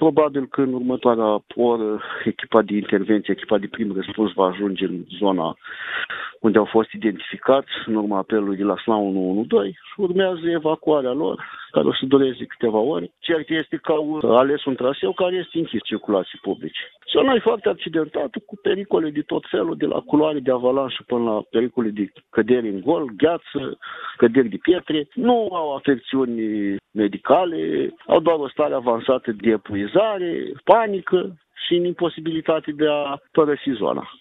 Probabil că în următoarea oră echipa de intervenție, echipa de prim răspuns va ajunge în zona unde au fost identificați în urma apelului de la SLA 112 și urmează evacuarea lor, care o să dureze câteva ore. Cert este că au ales un traseu care este închis circulației publice. Zona e foarte accidentată, cu pericole de tot felul, de la culoare de avalanșă până la pericole de căderi în gol, gheață, căderi de pietre. Nu au afecțiuni medicale, au doar o stare avansată de epuizare, panică și imposibilitate de a părăsi zona.